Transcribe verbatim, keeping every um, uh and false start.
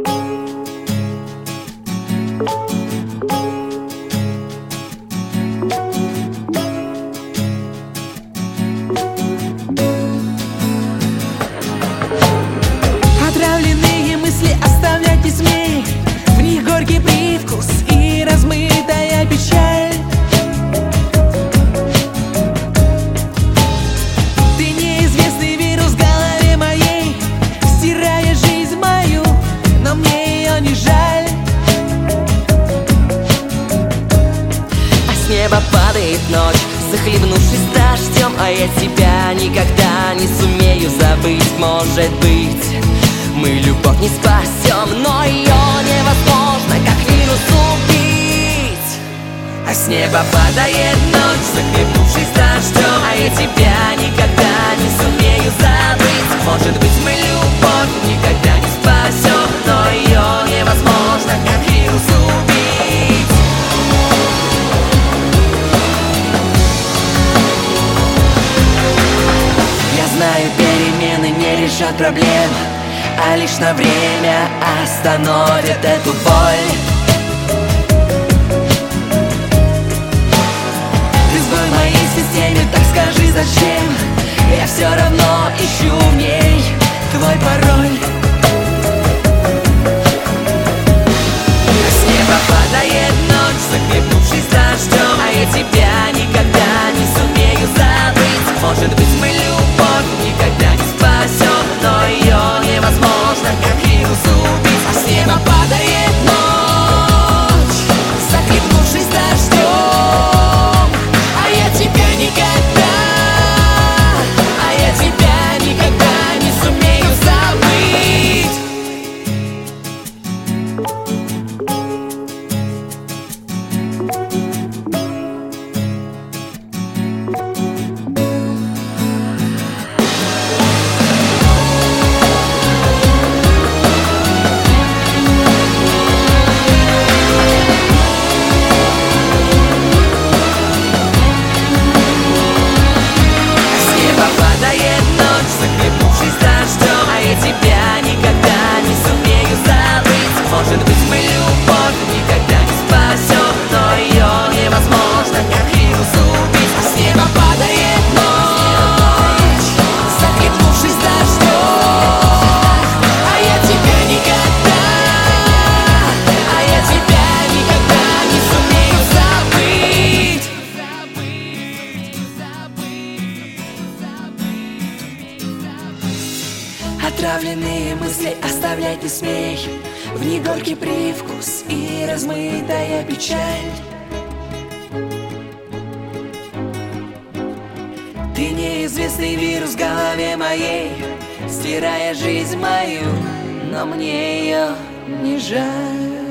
Отравленные мысли оставлять не смей, в них горький привкус и размытая печаль. Ты неизвестный вирус в голове моей, стирая жизнь мою, но мне ее не жаль. А с неба падает ночь, захлебнувшись дождем, а я тебя никогда не сумею забыть. Может быть, мы любовь не спасем, но ее невозможно как вирус убить. А с неба падает ночь, захлебнувшись дождем, а я тебя никогда не сумею забыть. Может быть, мы любовь никогда не спасем, но ее невозможно как вирус убить. Я знаю, перемены не решат проблем, а лишь на время остановят эту боль. Ты сбой в моей системе, так скажи зачем? Я все равно ищу в ней твой пароль. С неба падает ночь, захлебнувшись дождем, а я тебя никогда не сумею забыть. Может быть, мы любовь никогда не спасем, но ее невозможно как вирус убить. А с неба падает ночь, захлебнувшись дождем, а я тебя никогда, а я тебя никогда не сумею забыть. Захлебнувшись дождем, а я тебя никогда не сумею забыть. Может быть, мы любовь никогда не спасем, но ее невозможно как вирус убить. А с неба падает ночь, захлебнувшись дождем, а я тебя никогда, а я тебя никогда не сумею забыть. Отравленные мысли оставлять не смей, в них горький привкус и размытая печаль. Ты неизвестный вирус в голове моей, стирая жизнь мою, но мне ее не жаль.